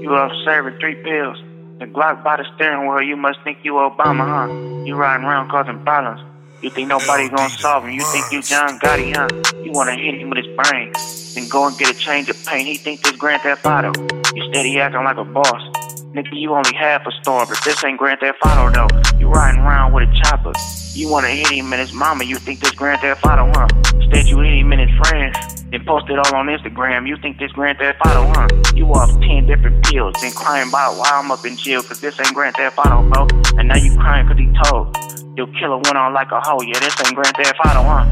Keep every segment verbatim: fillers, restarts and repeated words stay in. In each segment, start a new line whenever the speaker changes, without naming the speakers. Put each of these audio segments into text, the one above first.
You up serving three pills. The Glock by the steering wheel, you must think you Obama, huh? You riding around causing problems. You think nobody gonna solve him. You think you John Gotti, huh? You wanna hit him with his brain. Then go and get a change of paint. He think this Grand Theft Auto. You steady acting like a boss. Nigga, you only half a star, but this ain't Grand Theft Auto though. You riding around with a chopper. You wanna hit him and his mama. You think this Grand Theft Auto, huh? Instead you hit him and his friends. Then post it all on Instagram. You think this Grand Theft Auto, huh? You off ten different pills. Then crying about why I'm up in jail, cause this ain't Grand Theft Auto, bro. And now you crying cause he told your killer went on like a hoe. Yeah, this ain't Grand Theft Auto, huh?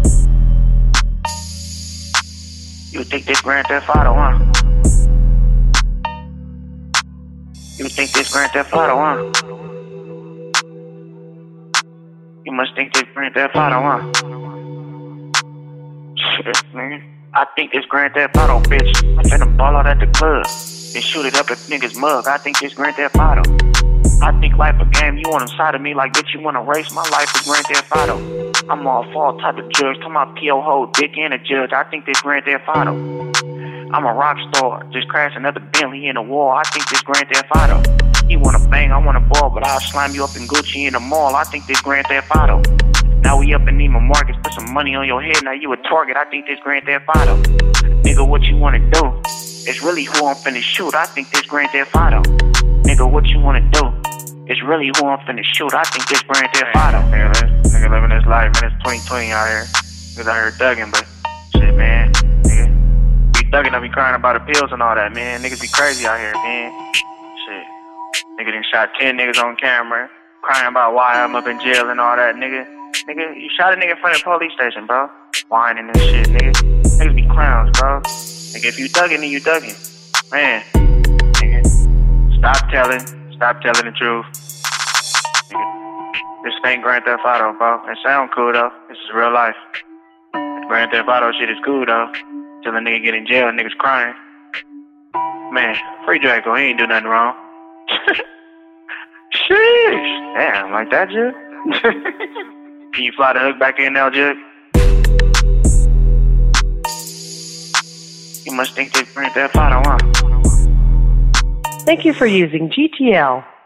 You think this Grand Theft Auto, huh? You think this Grand Theft Auto, huh? You must think this Grand Theft Auto, huh? Shit, man. I think this Grand Theft Auto, bitch. I'm finna ball out at the club and shoot it up at niggas' mug. I think this Grand Theft Auto. I think life a game. You on the side of me like, bitch, you wanna race? My life is Grand Theft Auto. I'm all for all type of judge. Come out P O ho, dick and a judge. I think this Grand Theft Auto. I'm a rock star. Just crashed another Bentley in the wall. I think this Grand Theft Auto. You wanna bang, I wanna ball, but I'll slime you up in Gucci in the mall. I think this Grand Theft Auto. Now we up in Neiman Marcus, put some money on your head, now you a target. I think this Grand Theft Auto. Nigga, what you wanna do? It's really who I'm finna shoot. I think this Grand Theft Auto. Nigga, what you wanna do? It's really who I'm finna shoot. I think this Grand Theft Auto. Nigga, nigga living this life, man. It's twenty twenty out here. Niggas out here thugging, but shit, man. Nigga, be thugging, I be crying about the pills and all that, man. Niggas be crazy out here, man. Shit. Nigga done shot ten niggas on camera, crying about why I'm up in jail and all that, nigga. Nigga, you shot a nigga in front of the police station, bro. Whining and shit, nigga. Niggas be clowns, bro. Nigga, if you thugging, then you thugging. Man, nigga, stop telling. Stop telling the truth. Nigga, this ain't Grand Theft Auto, bro. It sound cool, though. This is real life. Grand Theft Auto shit is cool, though. Till a nigga get in jail and niggas crying. Man, free Draco, he ain't do nothing wrong. Sheesh. Damn, like that, Jug? Can you fly the hook back in now, Jug? You must think this Grand Theft Auto, huh?
Thank you for using G T L.